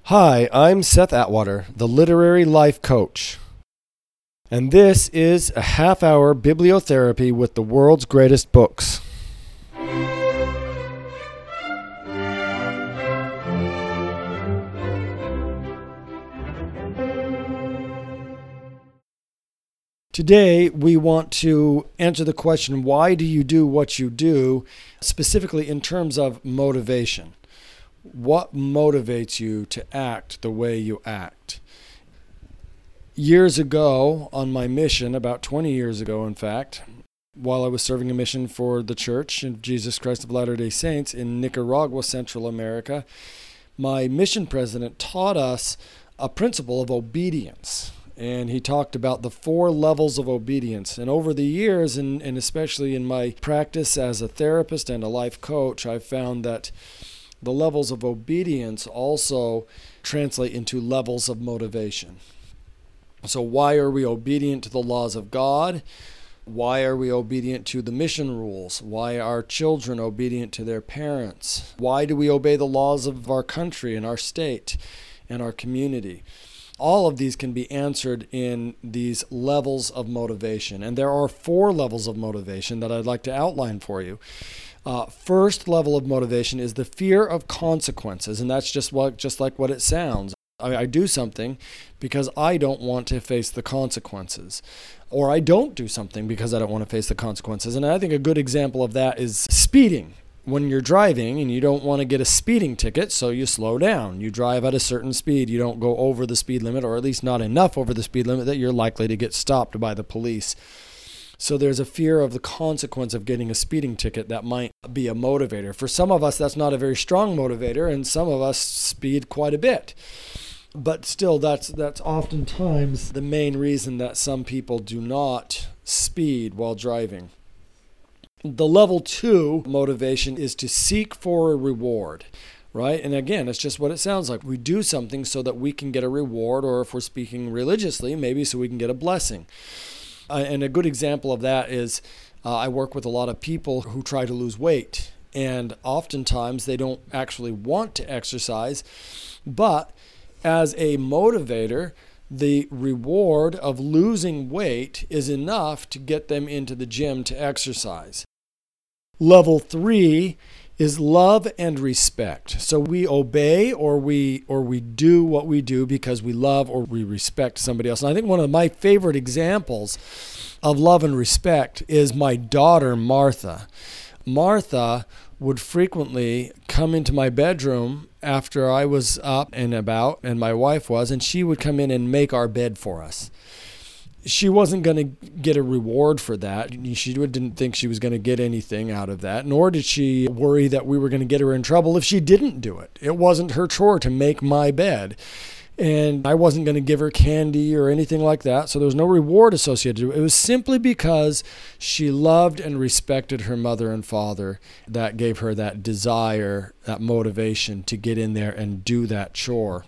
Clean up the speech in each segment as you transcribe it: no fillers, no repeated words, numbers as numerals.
Hi, I'm Seth Atwater, the Literary Life Coach, and this is a half-hour bibliotherapy with the world's greatest books. Today, we want to answer the question, why do you do what you do, specifically in terms of motivation? What motivates you to act the way you act? Years ago, on my mission, about 20 years ago, in fact, while I was serving a mission for the Church of Jesus Christ of Latter-day Saints in Nicaragua, Central America, my mission president taught us a principle of obedience. And he talked about the 4 levels of obedience. And over the years, and especially in my practice as a therapist and a life coach, I've found that the levels of obedience also translate into levels of motivation. So why are we obedient to the laws of God? Why are we obedient to the mission rules? Why are children obedient to their parents? Why do we obey the laws of our country and our state and our community? All of these can be answered in these levels of motivation. And there are 4 levels of motivation that I'd like to outline for you. First level of motivation is the fear of consequences, and that's just like what it sounds. I do something because I don't want to face the consequences, or I don't do something because I don't want to face the consequences. And I think a good example of that is speeding. When you're driving and you don't want to get a speeding ticket, so you slow down. You drive at a certain speed. You don't go over the speed limit, or at least not enough over the speed limit that you're likely to get stopped by the police. So there's a fear of the consequence of getting a speeding ticket that might be a motivator. For some of us, that's not a very strong motivator, and some of us speed quite a bit. But still, that's oftentimes the main reason that some people do not speed while driving. The level 2 motivation is to seek for a reward, right? And again, it's just what it sounds like. We do something so that we can get a reward, or if we're speaking religiously, maybe so we can get a blessing. And a good example of that is I work with a lot of people who try to lose weight, and oftentimes they don't actually want to exercise, but as a motivator, the reward of losing weight is enough to get them into the gym to exercise. Level 3 is love and respect. So we obey or we do what we do because we love or we respect somebody else. And I think one of my favorite examples of love and respect is my daughter, Martha. Martha would frequently come into my bedroom after I was up and about, and my wife was, and she would come in and make our bed for us. She wasn't going to get a reward for that. She didn't think she was going to get anything out of that, nor did she worry that we were going to get her in trouble if she didn't do it. It wasn't her chore to make my bed, and I wasn't going to give her candy or anything like that, so there was no reward associated with it. It was simply because she loved and respected her mother and father that gave her that desire, that motivation to get in there and do that chore.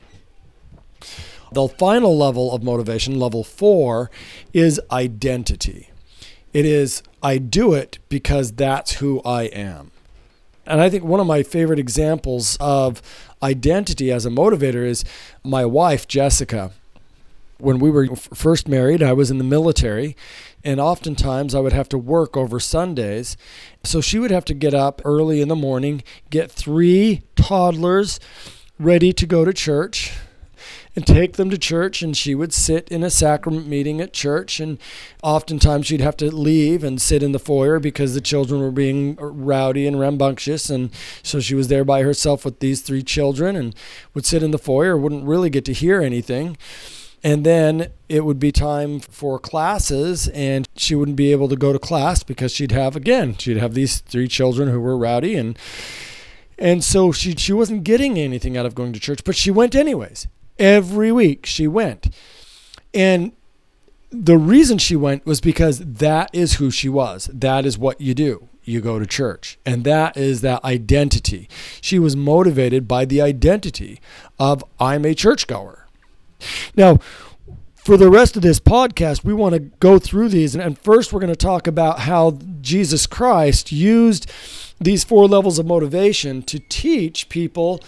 The final level of motivation, level 4, is identity. It is, I do it because that's who I am. And I think one of my favorite examples of identity as a motivator is my wife, Jessica. When we were first married, I was in the military, and oftentimes I would have to work over Sundays. So she would have to get up early in the morning, get 3 toddlers ready to go to church, and take them to church, and she would sit in a sacrament meeting at church, and oftentimes she'd have to leave and sit in the foyer because the children were being rowdy and rambunctious, and so she was there by herself with these 3 children and would sit in the foyer, wouldn't really get to hear anything. And then it would be time for classes, and she wouldn't be able to go to class because she'd have these 3 children who were rowdy, and so she wasn't getting anything out of going to church, but she went anyways. Every week she went. And the reason she went was because that is who she was. That is what you do. You go to church. And that is that identity. She was motivated by the identity of, I'm a churchgoer. Now, for the rest of this podcast, we want to go through these. And first, we're going to talk about how Jesus Christ used these 4 levels of motivation to teach people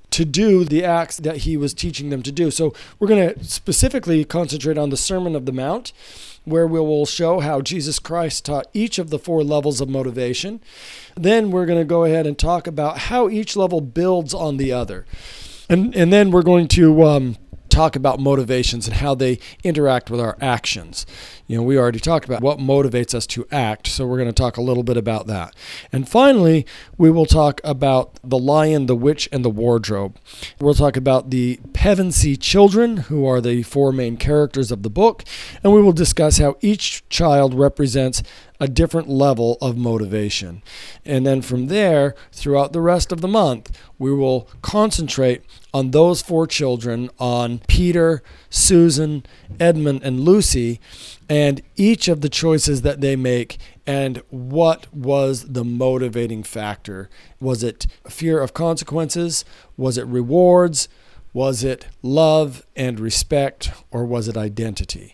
to do the acts that he was teaching them to do. So we're going to specifically concentrate on the Sermon on the Mount, where we will show how Jesus Christ taught each of the 4 levels of motivation. Then we're going to go ahead and talk about how each level builds on the other. And then we're going to talk about motivations and how they interact with our actions. We already talked about what motivates us to act, so we're going to talk a little bit about that. And finally, we will talk about the lion, the witch, and the wardrobe. We'll talk about the Pevensey children, who are the 4 main characters of the book, and we will discuss how each child represents a different level of motivation. And then from there, throughout the rest of the month, we will concentrate on those 4 children, on Peter, Susan, Edmund, and Lucy, and each of the choices that they make, and what was the motivating factor. Was it fear of consequences? Was it rewards? Was it love and respect? Or was it identity?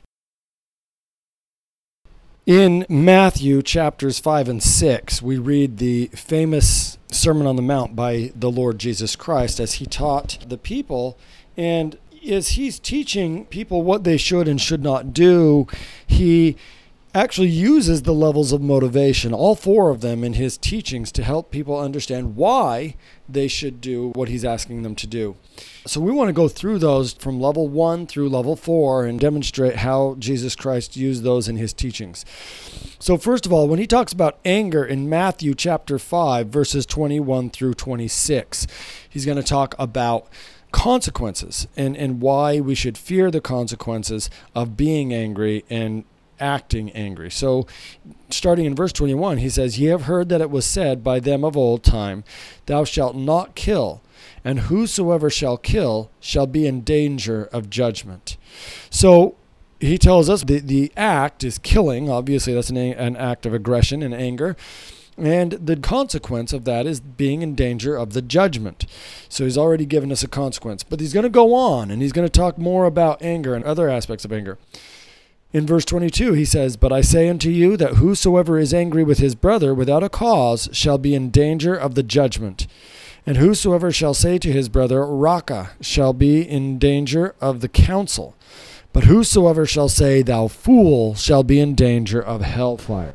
In Matthew chapters 5 and 6, we read the famous Sermon on the Mount by the Lord Jesus Christ as he taught the people. And as he's teaching people what they should and should not do, he actually uses the levels of motivation, all 4 of them, in his teachings to help people understand why they should do what he's asking them to do. So we want to go through those from level 1 through level 4 and demonstrate how Jesus Christ used those in his teachings. So first of all, when he talks about anger in Matthew chapter 5, verses 21 through 26, he's going to talk about consequences and why we should fear the consequences of being angry and acting angry. So starting in verse 21, he says, "Ye have heard that it was said by them of old time, Thou shalt not kill, and whosoever shall kill shall be in danger of judgment." So he tells us the act is killing. Obviously, that's an act of aggression and anger. And the consequence of that is being in danger of the judgment. So he's already given us a consequence. But he's going to go on, and he's going to talk more about anger and other aspects of anger. In verse 22, he says, "But I say unto you that whosoever is angry with his brother without a cause shall be in danger of the judgment. And whosoever shall say to his brother, Raca, shall be in danger of the council. But whosoever shall say, Thou fool, shall be in danger of hellfire."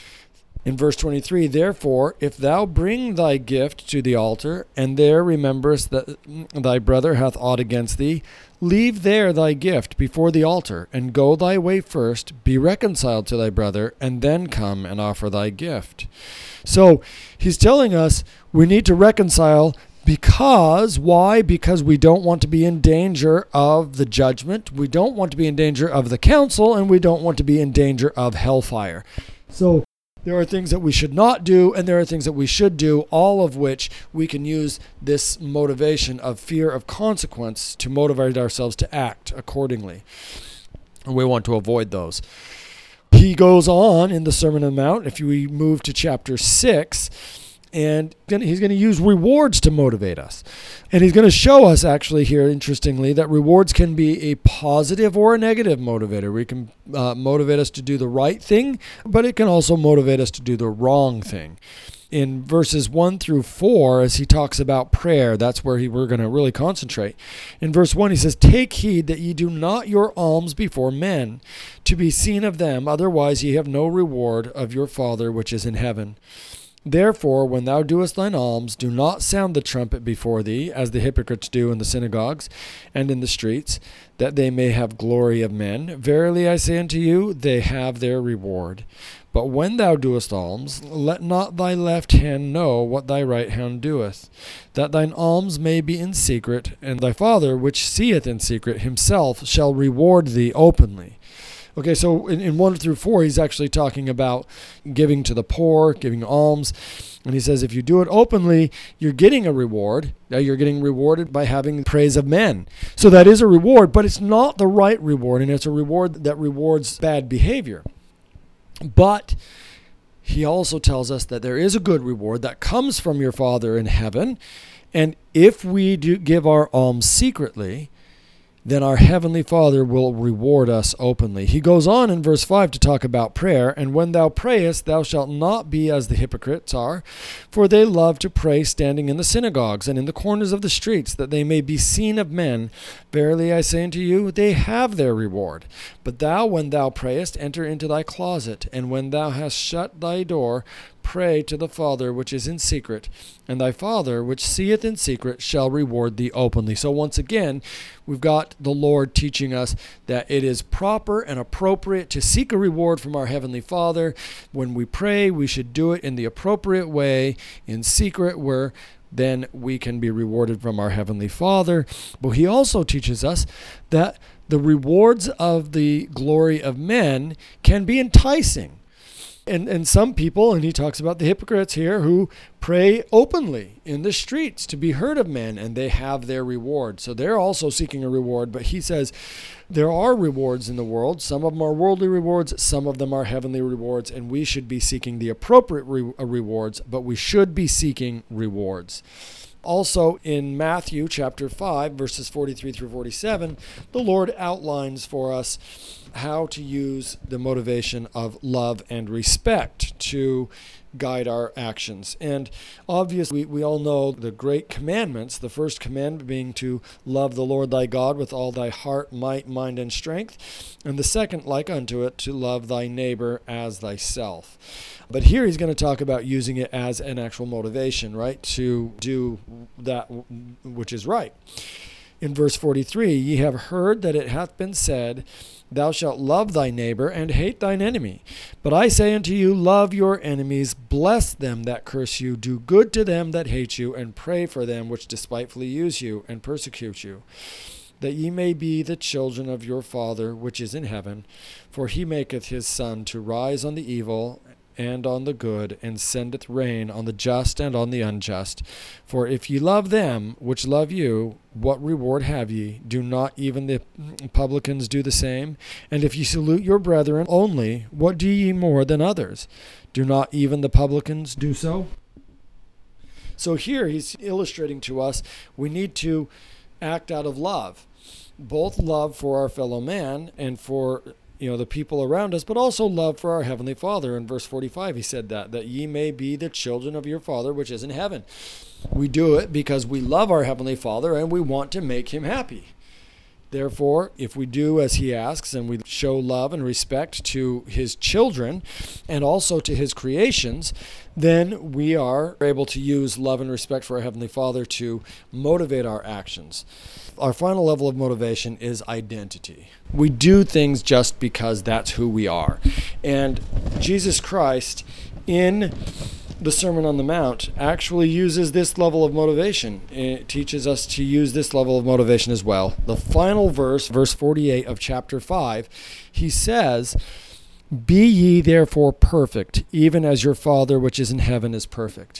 In verse 23, "Therefore, if thou bring thy gift to the altar, and there rememberest that thy brother hath aught against thee, leave there thy gift before the altar, and go thy way first, be reconciled to thy brother, and then come and offer thy gift." So he's telling us we need to reconcile because, why? Because we don't want to be in danger of the judgment, we don't want to be in danger of the council, and we don't want to be in danger of hellfire. So there are things that we should not do, and there are things that we should do, all of which we can use this motivation of fear of consequence to motivate ourselves to act accordingly. And we want to avoid those. He goes on in the Sermon on the Mount, if we move to chapter 6, and he's going to use rewards to motivate us. And he's going to show us, actually here, interestingly, that rewards can be a positive or a negative motivator. We can motivate us to do the right thing, but it can also motivate us to do the wrong thing. In verses 1 through 4, as he talks about prayer, that's where we're going to really concentrate. In verse 1, he says, "Take heed that ye do not your alms before men, to be seen of them, otherwise ye have no reward of your Father which is in heaven. Therefore, when thou doest thine alms, do not sound the trumpet before thee, as the hypocrites do in the synagogues and in the streets, that they may have glory of men. Verily I say unto you, they have their reward. But when thou doest alms, let not thy left hand know what thy right hand doeth, that thine alms may be in secret, and thy Father which seeth in secret himself shall reward thee openly." Okay, so in 1 through 4, he's actually talking about giving to the poor, giving alms. And he says if you do it openly, you're getting a reward. You're getting rewarded by having praise of men. So that is a reward, but it's not the right reward, and it's a reward that rewards bad behavior. But he also tells us that there is a good reward that comes from your Father in heaven. And if we do give our alms secretly, then our Heavenly Father will reward us openly. He goes on in verse 5 to talk about prayer. And when thou prayest, thou shalt not be as the hypocrites are, for they love to pray standing in the synagogues and in the corners of the streets, that they may be seen of men. Verily I say unto you, they have their reward. But thou, when thou prayest, enter into thy closet, and when thou hast shut thy door, pray to the Father which is in secret, and thy Father which seeth in secret shall reward thee openly. So once again, we've got the Lord teaching us that it is proper and appropriate to seek a reward from our Heavenly Father. When we pray, we should do it in the appropriate way, in secret, where then we can be rewarded from our Heavenly Father. But he also teaches us that the rewards of the glory of men can be enticing. And some people, and he talks about the hypocrites here, who pray openly in the streets to be heard of men, and they have their reward. So they're also seeking a reward. But he says there are rewards in the world. Some of them are worldly rewards. Some of them are heavenly rewards. And we should be seeking the appropriate rewards, but we should be seeking rewards. Also in Matthew chapter 5, verses 43 through 47, the Lord outlines for us how to use the motivation of love and respect to guide our actions. And obviously, we all know the great commandments, the first commandment being to love the Lord thy God with all thy heart, might, mind, and strength. And the second, like unto it, to love thy neighbor as thyself. But here he's going to talk about using it as an actual motivation, right? To do that which is right. In verse 43, ye have heard that it hath been said, thou shalt love thy neighbor and hate thine enemy. But I say unto you, love your enemies, bless them that curse you, do good to them that hate you, and pray for them which despitefully use you and persecute you, that ye may be the children of your Father which is in heaven. For he maketh his sun to rise on the evil and on the good, and sendeth rain on the just and on the unjust. For if ye love them which love you, what reward have ye? Do not even the publicans do the same? And if ye salute your brethren only, what do ye more than others? Do not even the publicans do so? So here he's illustrating to us we need to act out of love, both love for our fellow man and for the people around us, but also love for our Heavenly Father. In verse 45, he said that ye may be the children of your Father which is in heaven. We do it because we love our Heavenly Father and we want to make him happy. Therefore, if we do as he asks and we show love and respect to his children and also to his creations, then we are able to use love and respect for our Heavenly Father to motivate our actions. Our final level of motivation is identity. We do things just because that's who we are. And Jesus Christ, in the Sermon on the Mount, actually uses this level of motivation. It teaches us to use this level of motivation as well. The final verse, verse 48 of chapter 5, he says, be ye therefore perfect, even as your Father which is in heaven is perfect.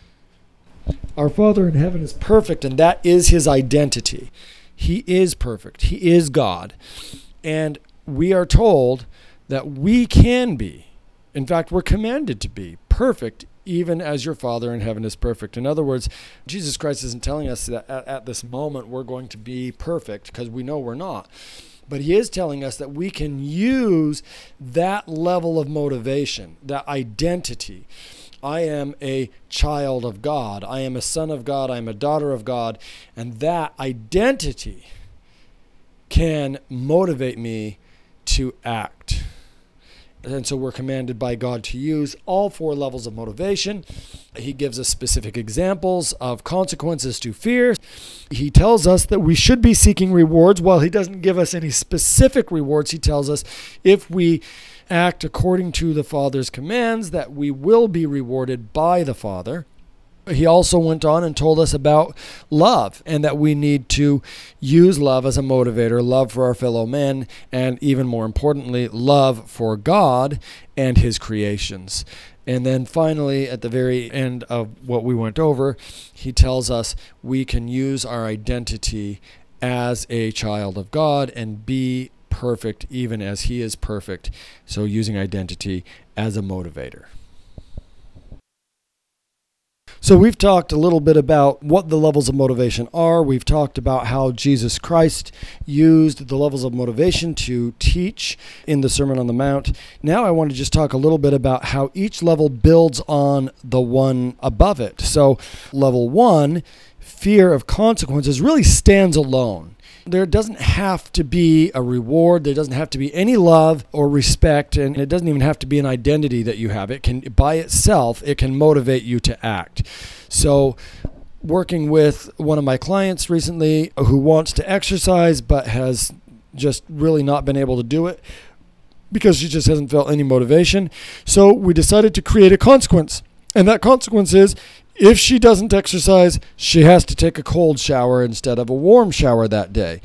Our Father in heaven is perfect, and that is his identity. He is perfect. He is God. And we are told that we can be, in fact, we're commanded to be perfect, even as your Father in heaven is perfect. In other words, Jesus Christ isn't telling us that at this moment we're going to be perfect, because we know we're not. But he is telling us that we can use that level of motivation, that identity. I am a child of God. I am a son of God. I am a daughter of God. And that identity can motivate me to act. And so we're commanded by God to use all four levels of motivation. He gives us specific examples of consequences to fear. He tells us that we should be seeking rewards. While he doesn't give us any specific rewards, he tells us if we act according to the Father's commands, that we will be rewarded by the Father. He also went on and told us about love, and that we need to use love as a motivator, love for our fellow men, and even more importantly, love for God and his creations. And then finally, at the very end of what we went over, he tells us we can use our identity as a child of God and be perfect even as he is perfect. So using identity as a motivator. So we've talked a little bit about what the levels of motivation are. We've talked about how Jesus Christ used the levels of motivation to teach in the Sermon on the Mount. Now I want to just talk a little bit about how each level builds on the one above it. So level 1, fear of consequences, really stands alone. There doesn't have to be a reward. There doesn't have to be any love or respect, and it doesn't even have to be an identity that you have. It can, by itself, it can motivate you to act. So working with one of my clients recently who wants to exercise but has just really not been able to do it because she just hasn't felt any motivation. So we decided to create a consequence. And that consequence is, if she doesn't exercise, she has to take a cold shower instead of a warm shower that day.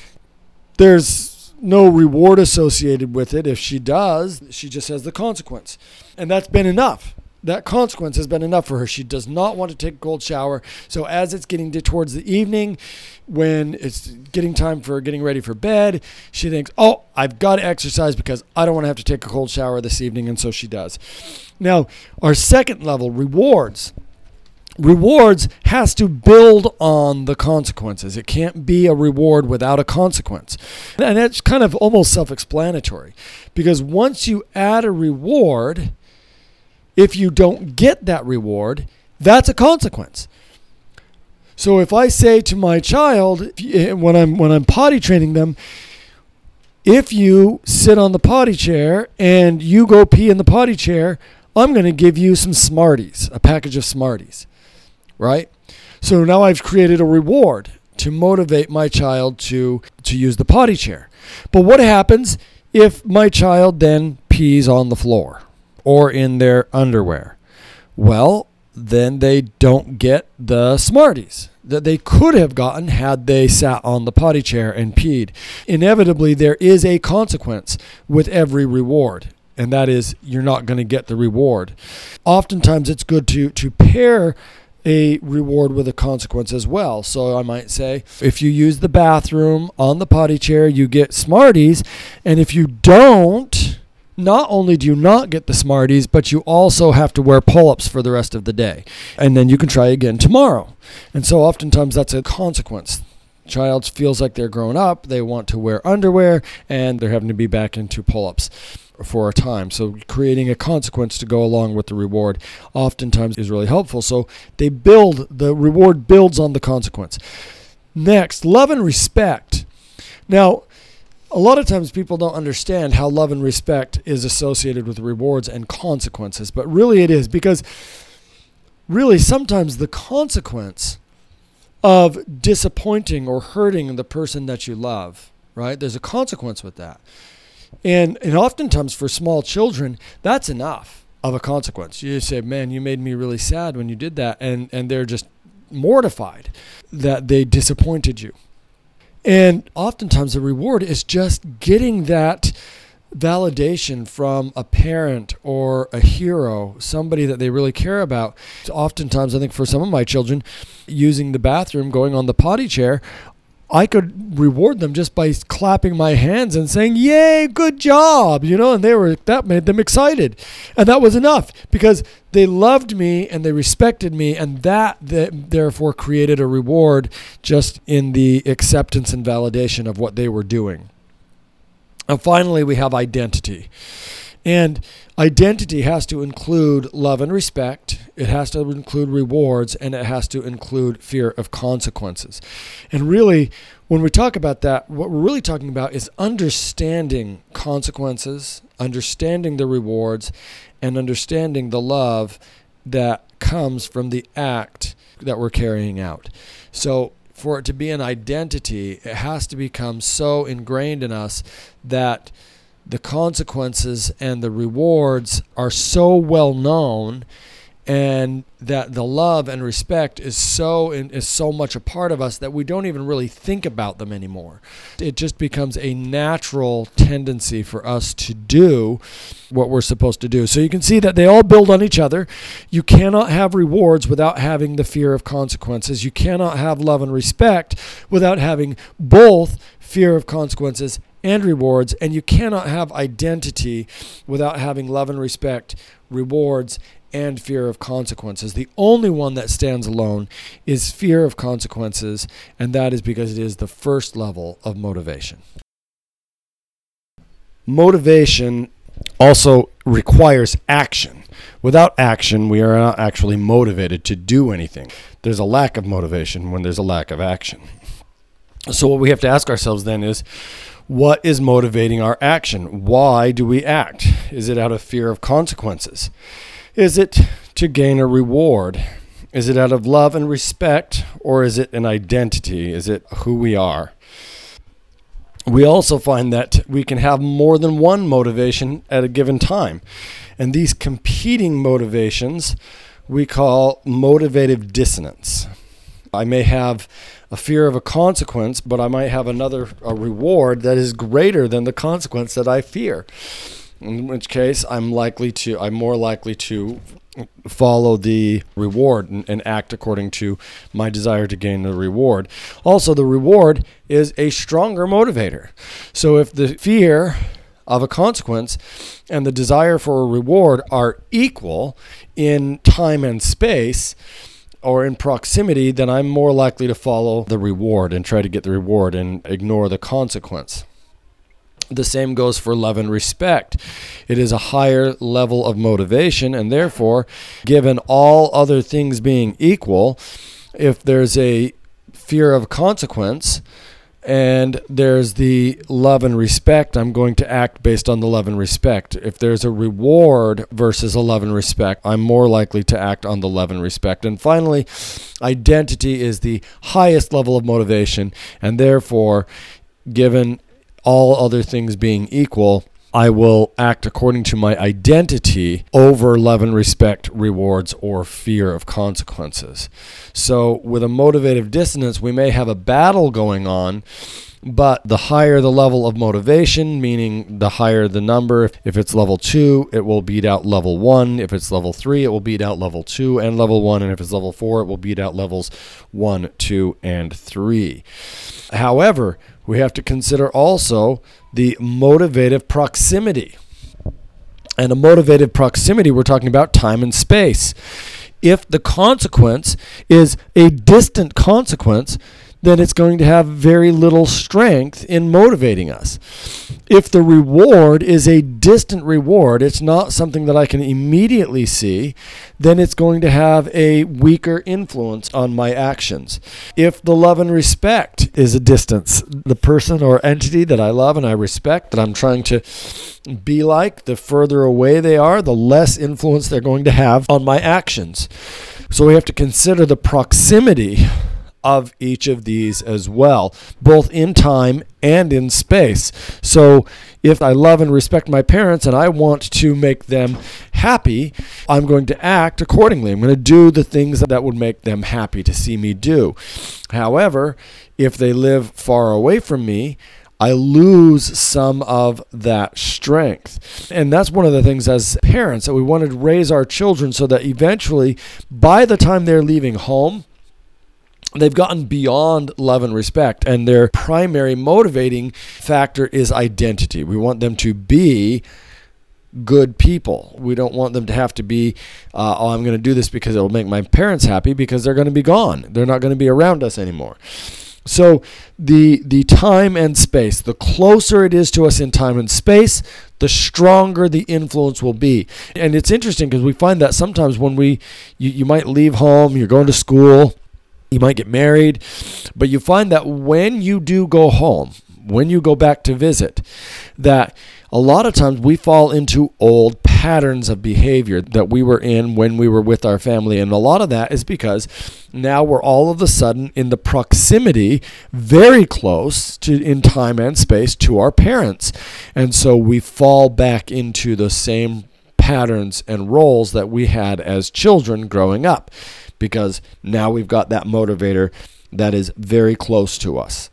There's no reward associated with it. If she does, she just has the consequence. And that's been enough. That consequence has been enough for her. She does not want to take a cold shower. So as it's getting towards the evening, when it's getting time for getting ready for bed, she thinks, oh, I've got to exercise because I don't want to have to take a cold shower this evening. And so she does. Now, our second level, rewards. Rewards has to build on the consequences. It can't be a reward without a consequence. And that's kind of almost self-explanatory, because once you add a reward, if you don't get that reward, that's a consequence. So if I say to my child, when I'm potty training them, if you sit on the potty chair and you go pee in the potty chair, I'm going to give you some Smarties, a package of Smarties. Right? So now I've created a reward to motivate my child to use the potty chair. But what happens if my child then pees on the floor or in their underwear? Well, then they don't get the Smarties that they could have gotten had they sat on the potty chair and peed. Inevitably, there is a consequence with every reward, and that is you're not going to get the reward. Oftentimes, it's good to pair a reward with a consequence as well. So I might say, if you use the bathroom on the potty chair, you get Smarties. And if you don't, not only do you not get the Smarties, but you also have to wear pull-ups for the rest of the day. And then you can try again tomorrow. And so oftentimes that's a consequence. Child feels like they're grown up, they want to wear underwear, and they're having to be back into pull-ups for a time. So creating a consequence to go along with the reward oftentimes is really helpful. So the reward builds on the consequence. Next, love and respect. Now, a lot of times people don't understand how love and respect is associated with rewards and consequences, but really it is, because really sometimes the consequence of disappointing or hurting the person that you love, right? There's a consequence with that. And oftentimes for small children, that's enough of a consequence. You say, man, you made me really sad when you did that. And they're just mortified that they disappointed you. And oftentimes the reward is just getting that validation from a parent or a hero, somebody that they really care about. So oftentimes, I think for some of my children, using the bathroom, going on the potty chair, I could reward them just by clapping my hands and saying, yay, good job, and that made them excited. And that was enough because they loved me and they respected me, and that therefore created a reward just in the acceptance and validation of what they were doing. And finally, we have identity. And identity has to include love and respect. It has to include rewards, and it has to include fear of consequences. And really, when we talk about that, what we're really talking about is understanding consequences, understanding the rewards, and understanding the love that comes from the act that we're carrying out. So for it to be an identity, it has to become so ingrained in us that the consequences and the rewards are so well known, and that the love and respect is so much a part of us that we don't even really think about them anymore. It just becomes a natural tendency for us to do what we're supposed to do. So you can see that they all build on each other. You cannot have rewards without having the fear of consequences. You cannot have love and respect without having both fear of consequences and rewards, and you cannot have identity without having love and respect, rewards, and fear of consequences. The only one that stands alone is fear of consequences, and that is because it is the first level of motivation. Motivation also requires action. Without action, we are not actually motivated to do anything. There's a lack of motivation when there's a lack of action. So what we have to ask ourselves then is, what is motivating our action? Why do we act? Is it out of fear of consequences? Is it to gain a reward? Is it out of love and respect? Or is it an identity? Is it who we are? We also find that we can have more than one motivation at a given time. And these competing motivations we call motivative dissonance. I may have a fear of a consequence, but I might have a reward that is greater than the consequence that I fear. In which case, I'm more likely to follow the reward and act according to my desire to gain the reward. Also, the reward is a stronger motivator. So if the fear of a consequence and the desire for a reward are equal in time and space, or in proximity, then I'm more likely to follow the reward and try to get the reward and ignore the consequence. The same goes for love and respect. It is a higher level of motivation, and therefore, given all other things being equal, if there's a fear of consequence and there's the love and respect, I'm going to act based on the love and respect. If there's a reward versus a love and respect, I'm more likely to act on the love and respect. And finally, identity is the highest level of motivation, and therefore, given all other things being equal, I will act according to my identity over love and respect, rewards, or fear of consequences. So with a motivative dissonance, we may have a battle going on, but the higher the level of motivation, meaning the higher the number, if it's level 2, it will beat out level 1. If it's level 3, it will beat out level 2 and level 1. And if it's level 4, it will beat out levels 1, 2, and 3. However, we have to consider also the motivative proximity. And a motivative proximity, we're talking about time and space. If the consequence is a distant consequence, then it's going to have very little strength in motivating us. If the reward is a distant reward, it's not something that I can immediately see, then it's going to have a weaker influence on my actions. If the love and respect is a distance, the person or entity that I love and I respect, that I'm trying to be like, the further away they are, the less influence they're going to have on my actions. So we have to consider the proximity of each of these as well, both in time and in space. So if I love and respect my parents and I want to make them happy, I'm going to act accordingly. I'm going to do the things that would make them happy to see me do. However, if they live far away from me, I lose some of that strength. And that's one of the things as parents that we wanted to raise our children so that eventually, by the time they're leaving home, they've gotten beyond love and respect, and their primary motivating factor is identity. We want them to be good people. We don't want them to have to be, I'm going to do this because it'll make my parents happy, because they're going to be gone. They're not going to be around us anymore. So the time and space, the closer it is to us in time and space, the stronger the influence will be. And it's interesting because we find that sometimes when you might leave home, you're going to school, you might get married, but you find that when you do go home, when you go back to visit, that a lot of times we fall into old patterns of behavior that we were in when we were with our family. And a lot of that is because now we're all of a sudden in the proximity, very close to in time and space to our parents. And so we fall back into the same patterns and roles that we had as children growing up, because now we've got that motivator that is very close to us.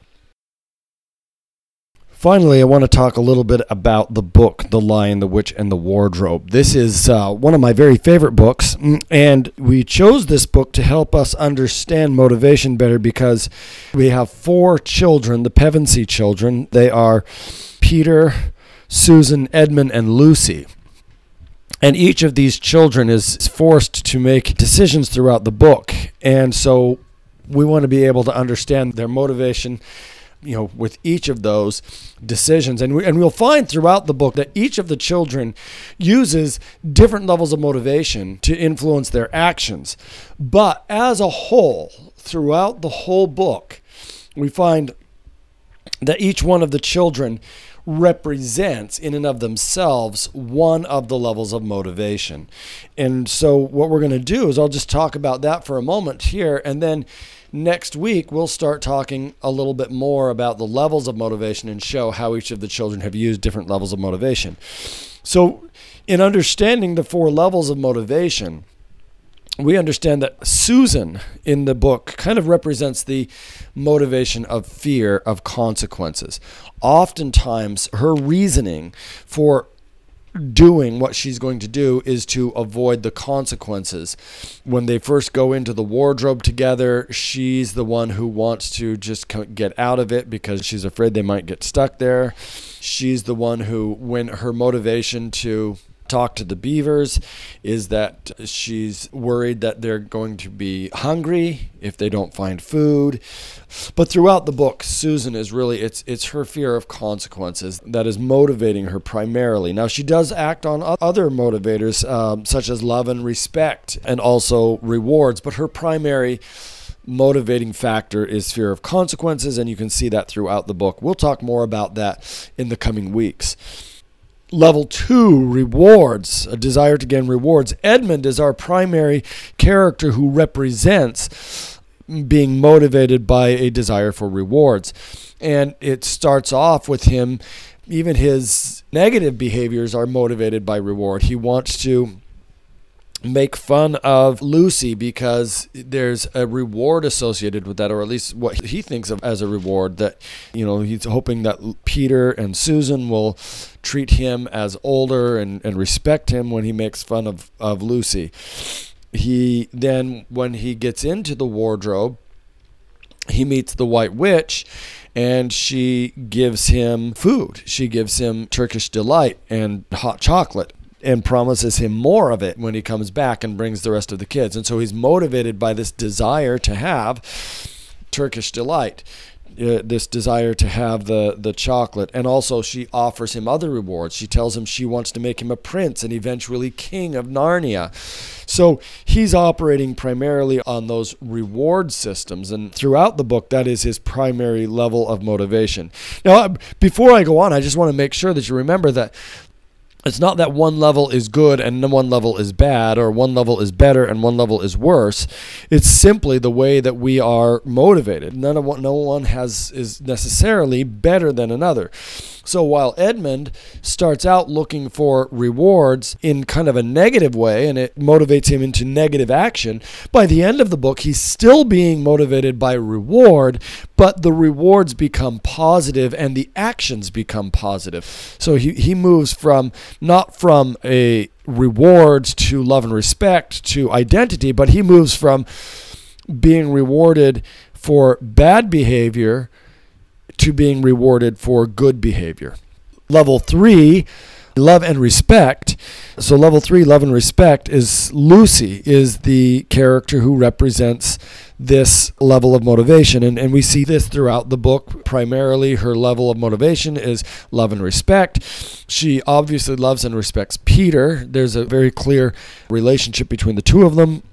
Finally, I want to talk a little bit about the book, The Lion, the Witch, and the Wardrobe. This is one of my very favorite books, and we chose this book to help us understand motivation better because we have 4 children, the Pevensey children. They are Peter, Susan, Edmund, and Lucy. And each of these children is forced to make decisions throughout the book. And so we want to be able to understand their motivation, with each of those decisions. And we'll find throughout the book that each of the children uses different levels of motivation to influence their actions. But as a whole, throughout the whole book, we find that each one of the children represents in and of themselves one of the levels of motivation. And so what we're going to do is I'll just talk about that for a moment here, and then next week we'll start talking a little bit more about the levels of motivation and show how each of the children have used different levels of motivation. So in understanding the 4 levels of motivation, we understand that Susan in the book kind of represents the motivation of fear of consequences. Oftentimes, her reasoning for doing what she's going to do is to avoid the consequences. When they first go into the wardrobe together, she's the one who wants to just get out of it because she's afraid they might get stuck there. She's the one who, when her motivation to talk to the beavers is that she's worried that they're going to be hungry if they don't find food. But throughout the book, Susan is really, it's her fear of consequences that is motivating her primarily. Now, she does act on other motivators, such as love and respect, and also rewards, but her primary motivating factor is fear of consequences, and you can see that throughout the book. We'll talk more about that in the coming weeks. Level 2, rewards, a desire to gain rewards. Edmund is our primary character who represents being motivated by a desire for rewards. And it starts off with him, even his negative behaviors are motivated by reward. He wants to make fun of Lucy because there's a reward associated with that, or at least what he thinks of as a reward, that he's hoping that Peter and Susan will treat him as older and respect him when he makes fun of Lucy. He then, when he gets into the wardrobe, he meets the White Witch, and she gives him food. She gives him Turkish Delight and hot chocolate, and promises him more of it when he comes back and brings the rest of the kids. And so he's motivated by this desire to have Turkish Delight, this desire to have the chocolate. And also she offers him other rewards. She tells him she wants to make him a prince and eventually king of Narnia. So he's operating primarily on those reward systems. And throughout the book, that is his primary level of motivation. Now, before I go on, I just want to make sure that you remember that it's not that one level is good and one level is bad, or one level is better and one level is worse. It's simply the way that we are motivated. No one is necessarily better than another. So while Edmund starts out looking for rewards in kind of a negative way, and it motivates him into negative action, by the end of the book, he's still being motivated by reward, but the rewards become positive and the actions become positive. So he moves not from a rewards to love and respect to identity, but he moves from being rewarded for bad behavior to being rewarded for good behavior. Level 3, love and respect. So level 3, love and respect, is Lucy is the character who represents this level of motivation. And we see this throughout the book. Primarily, her level of motivation is love and respect. She obviously loves and respects Peter. There's a very clear relationship between the two of them.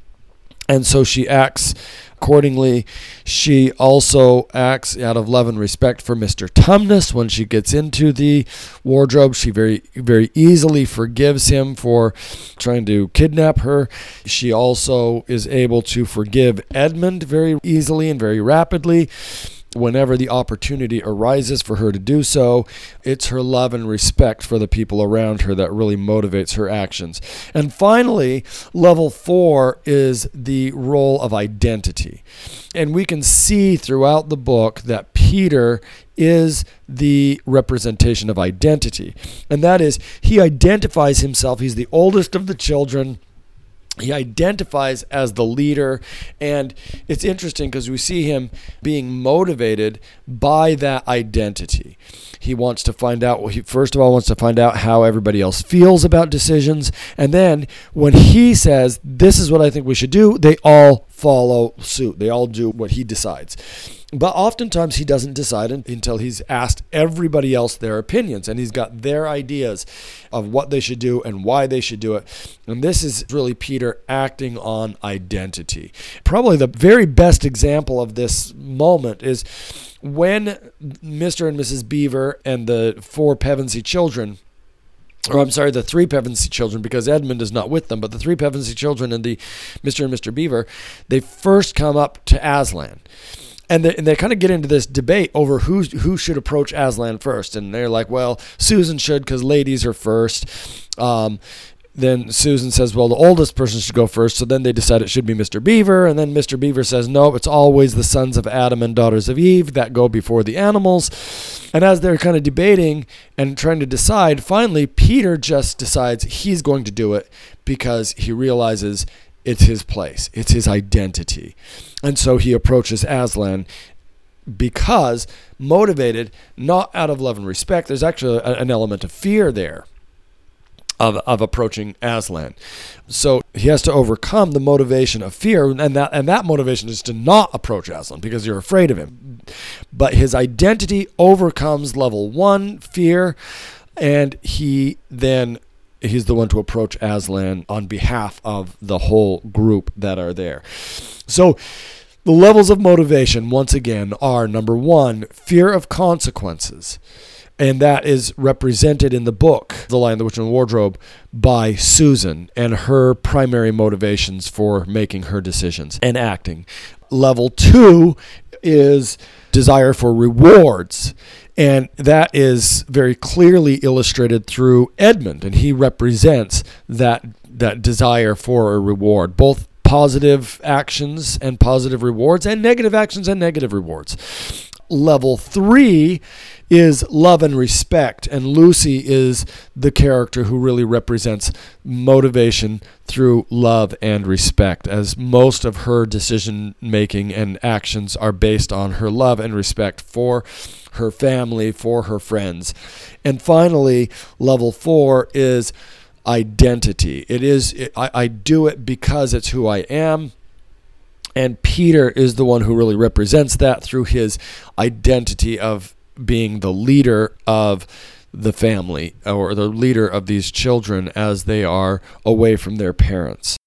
And so she acts accordingly. She also acts out of love and respect for Mr. Tumnus. When she gets into the wardrobe, she very, very easily forgives him for trying to kidnap her. She also is able to forgive Edmund very easily and very rapidly. Whenever the opportunity arises for her to do so, it's her love and respect for the people around her that really motivates her actions. And finally, level 4 is the role of identity. And we can see throughout the book that Peter is the representation of identity. And that is, he identifies himself. He's the oldest of the children. He identifies as the leader, and it's interesting because we see him being motivated by that identity. He wants to find out, he first of all wants to find out how everybody else feels about decisions, and then when he says, this is what I think we should do, they all follow suit. They all do what he decides. But oftentimes he doesn't decide until he's asked everybody else their opinions, and he's got their ideas of what they should do and why they should do it. And this is really Peter acting on identity. Probably the very best example of this moment is when Mr. and Mrs. Beaver and the the 3 Pevensey children, because Edmund is not with them, but the 3 Pevensey children and the Mr. and Mr. Beaver, they first come up to Aslan. And they kind of get into this debate over who should approach Aslan first. And they're like, well, Susan should because ladies are first. Then Susan says, well, the oldest person should go first. So then they decide it should be Mr. Beaver. And then Mr. Beaver says, no, it's always the sons of Adam and daughters of Eve that go before the animals. And as they're kind of debating and trying to decide, finally, Peter just decides he's going to do it because he realizes it's his place. It's his identity. And so he approaches Aslan because motivated not out of love and respect. There's actually an element of fear there of approaching Aslan. So he has to overcome the motivation of fear, and that motivation is to not approach Aslan because you're afraid of him. But his identity overcomes level 1, fear, and he's the one to approach Aslan on behalf of the whole group that are there. So the levels of motivation, once again, are number 1, fear of consequences. And that is represented in the book, The Lion, the Witch, and the Wardrobe, by Susan and her primary motivations for making her decisions and acting. Level 2 is desire for rewards. And that is very clearly illustrated through Edmund, and he represents that desire for a reward, both positive actions and positive rewards, and negative actions and negative rewards. Level 3 is love and respect, and Lucy is the character who really represents motivation through love and respect, as most of her decision making and actions are based on her love and respect for her family, for her friends. And finally, level 4 is identity. I do it because it's who I am. And Peter is the one who really represents that through his identity of being the leader of the family, or the leader of these children as they are away from their parents.